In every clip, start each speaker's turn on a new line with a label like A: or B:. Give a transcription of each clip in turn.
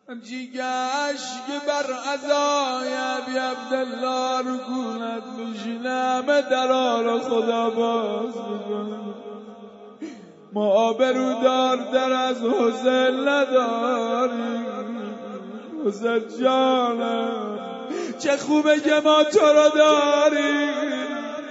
A: همچی گشت که بر عزای ابی عبدالله رکونت میشینه همه درار خدا باز میکنه. ما آبرودار در از حسین نداریم. حسین جانم چه خوبه که ما تو رو داریم،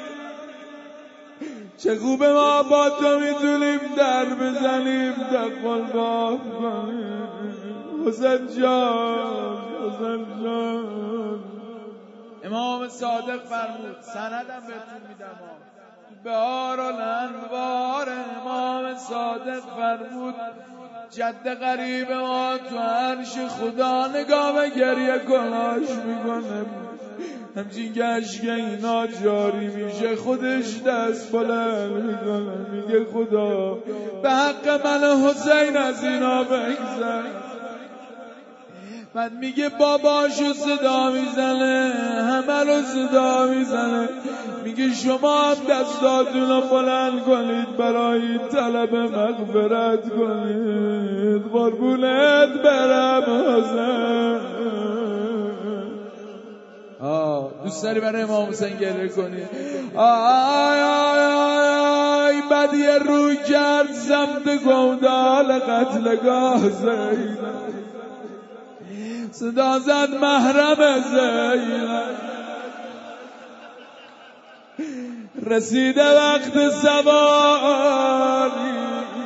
A: چه خوبه ما با تو میتونیم در بزنیم دقل باف کنیم. حسین جان حسین جان. امام صادق فرمود، سندم بهتون میدم بهار الانوار. امام صادق فرمود جد غریب ما تو عرش خدا نگاه به گریه کلاش میکنه. همچین گشت که اینا جاری میشه خودش دست بلند میکنه میگه خدا به حق من حسین از اینا بگذر. بعد میگه باباشو صدا میزنه، همه رو صدا میزنه، میگه شما هم دستاتون رو بلند کنید برای طلب مغفرت کنید. قربونت برم حسین. دوست داری برای امام حسین گریه کنی؟ آی آی آی. بعد یه روی کرد سمت گودال قتلگاه زینب، صدا زد محرم زینب. رسیده وقت سواری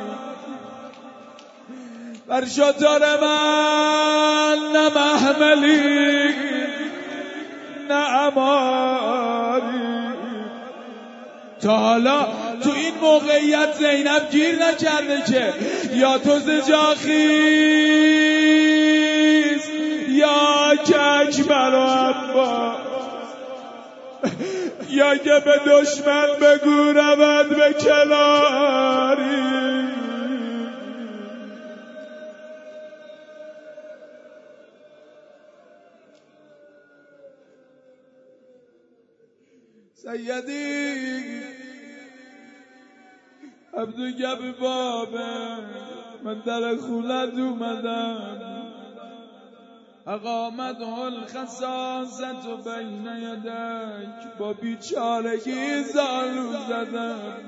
A: بر شتر من، نه محملی نه اماری. تا حالا تو این موقعیت زینب گیر نکرده که یا تو زجاخیز یا کک برا عباس، یا که به دشمن بگو رود به کلاری. سیدی عبدالگب بابه من در خونت اومدم، اقامته الخصاصت بین یدک، با بیچارگی زالو زدم.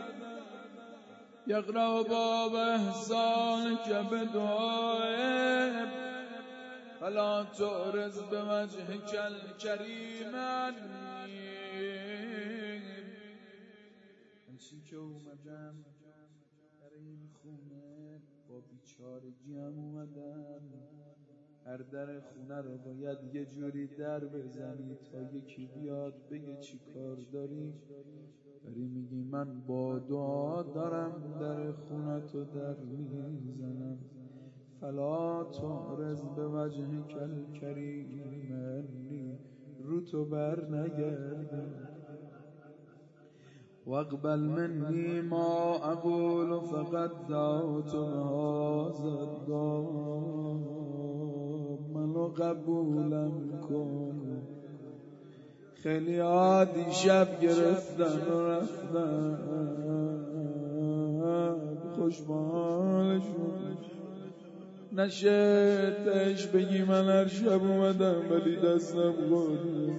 A: یقرأ باب احسان که به دعای فلا تعرض به وجه کل کریم. همچین که اومدم در این خونه با بیچارگی هم اومدم. هر در خونه رو باید یه جوری در بزنی تا یکی بیاد بگه چی کار داری. داری میگی من با دعا دارم در خونه تو در میزنم. فلا تعرض به وجه کل کریم، رو تو بر نگردم. واقبل منی ما اقول فقد دعوت هذا الدعاء، منو قبولم کن. خیلی عادی شب گرفتن و رفتن خوشبالشون نشتش بگی من هر شب اومدم ولی دستم خورد.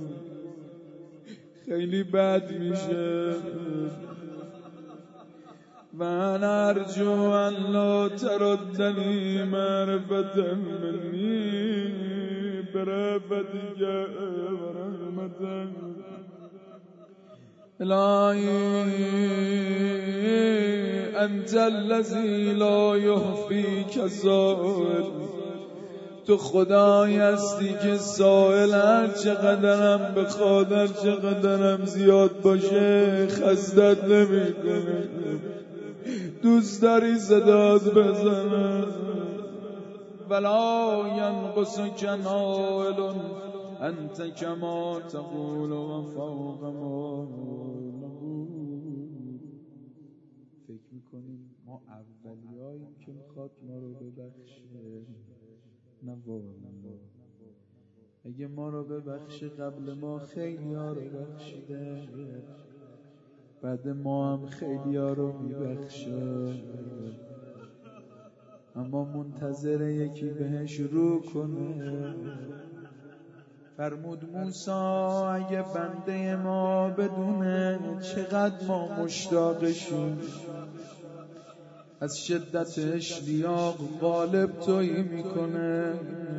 A: خیلی بد میشه. من ارجو ان لا تردنی معرفة منی برفتك ورحمتك. الهی انت الذی لا یحفیک سائل، تو خدایی هستی که سائل هر چقدرم بخواد هر چقدرم زیاد باشه خستت نمیکنه. دوست داری صدات بزنه. ولا ینقصک نائل انت کما تقول و فوق ما نقول. فکر میکنیم ما اولیاییم که میخواد ما رو ببخشه؟ نه والا، اگه ما رو ببخشه قبل ما خیلی ها رو بخشیده، بعد ما هم خیلی ها رو میبخشه. اما منتظر یکی بهش رو کنه. فرمود موسی اگه بنده ما بدونه چقدر ما مشتاقشیم، از شدت اشتیاق غالب تویی میکنه.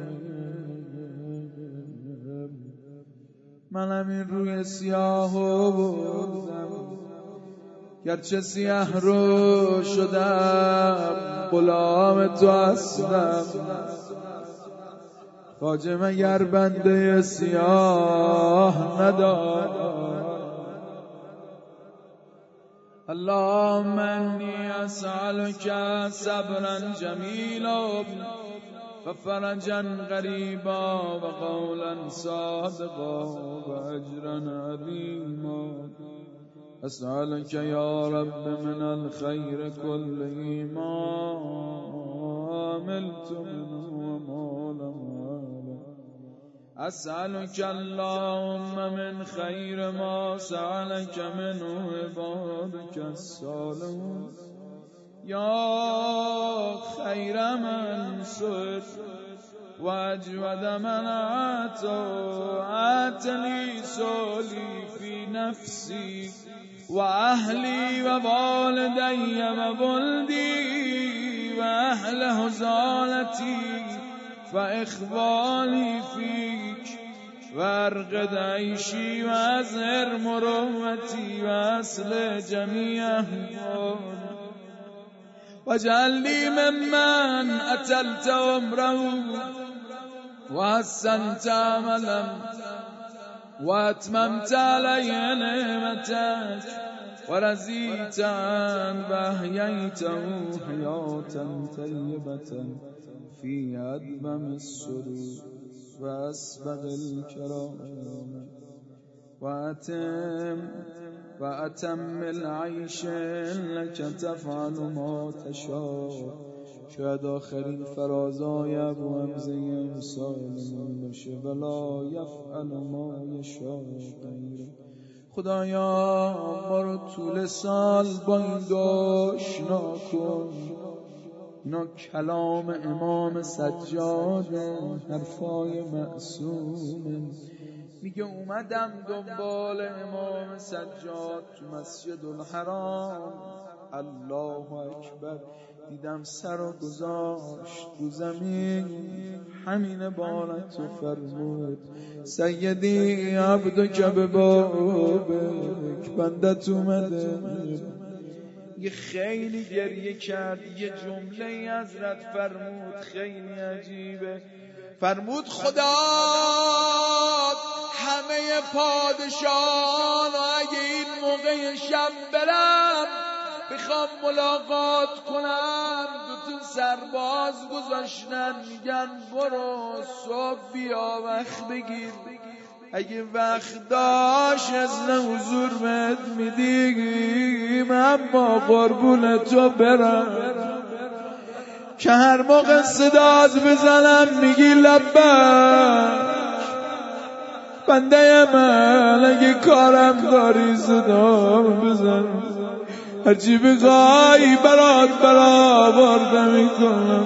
A: منم این روی سیاهو بردم، گرچه سیاه رو شدم غلام تو هستم. خواجه مگر بنده سیاه نداد؟ اللهم انی اسألک صبرا جمیلا و فرجا قریبا و قولا صادقا و اجرا عظیما. اسألک یا رب من الخیر كله ما عملت منه وما لم أعلم. اسألک اللهم من خیر ما سألک منه عبادک الصالحون. یا خیر من سئل و اجود من اعطى لی سؤلی فی نفسی و اهلی و والدی و ولدی و اهل حزالتی و اخوالی فیک و ارقد عیشی و ازهر مروتی و اصل جمیع احوال و جعلنی ممن اتلت عمره و حسنت عملا و اتممت علی نعمتک و رضیت عنه و احییته حیاتا طیبة فی ادوم السرور و اسبغ الکرام و اتم العیش لک تفعل ما تشاء. شاید آخرین فرازای ابو حمزه سالمون باشه. ولا یفعل ما یشاء غیره. خدایا ما رو طول سال با این آشنا کن. اینا کلام امام سجاد، حرفای معصوم. میگه اومدم دنبال امام سجاد تو مسجد الحرام، الله اکبر، دیدم سر و گذاشت رو زمین. همین بارت رو فرمود سیدی عبدک ببابک، بندت اومده. یه خیلی گریه کرد، یه جمله حضرت فرمود خیلی عجیبه. فرمود خدا همه پادشاهان اگه این موقع شب برم بخوام ملاقات کنم، دوتا سرباز گذاشتن میگن برو صبح بیا وقت بگیر. اگه وقت داشت از حضور بهت میدیم، اما قربون تو برم که هر موقع صدات بزنم میگی لبک. بنده من اگه کارم داری صدا بزن، هرچی بخوای برات برآورده میکنم.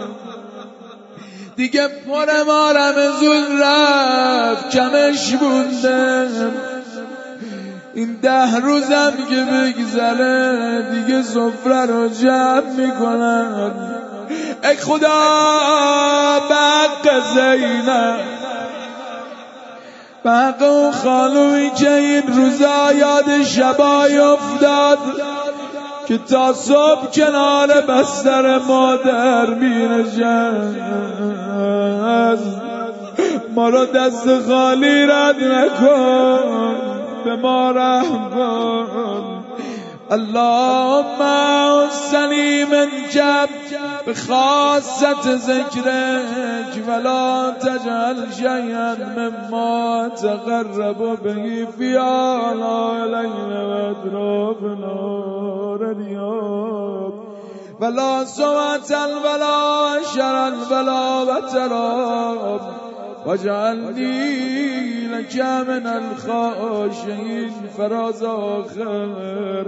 A: دیگه پر مارم زود رفت، کمش موندم. این 10 روزم که بگذره دیگه سفره رو جمع میکنم. ای خدا به حق زینب، به حق اون خانومی که این روزا یاد شبای افتاد که تا صبح کنار بستر مادر می‌نشست، ما رو دست خالی رد نکن، به ما رحم کن. اللهم اوصنی منک بخاصة ذکرک ولا تجعل شیئا مما تقرب به فی آلائنا و اطرافنا ریا ولا سوءة ولا شرا ولا وترا واجعلني لك من الخاشعين فراز آخر.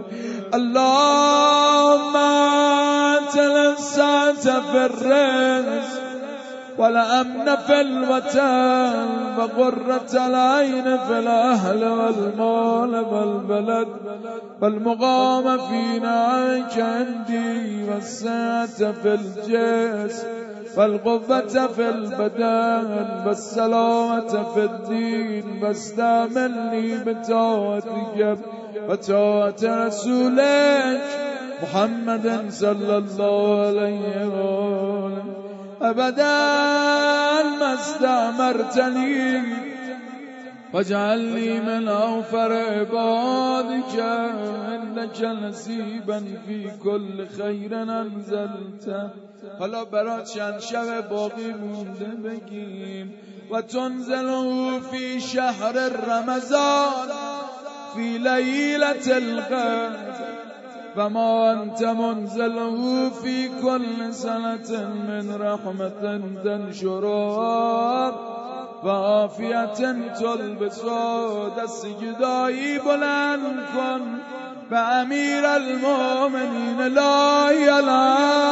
A: اللهم أنت لسعت في الرزق والأمن في الوطن وقرة العين في الأهل والمال والبلد والمقام في نعمك عندي والسعة في الجسم والقوة في البدن والسلامة في الدين واستعملني بطاعتك وطاعة رسولك محمد صلى الله عليه وسلم أبدا ما استعمرتني واجعلني من أوفر عبادك إنك نصيبا في كل خير أنزلته. حالا برات چند شب باقی مونده بگیم و تنزله في شهر رمضان في ليلة القدر فما أنت منزله في كل سنة من رحمة تنشرها وعافية تلبسها. دست جدایی بلند کن به امیر المؤمنین لا اله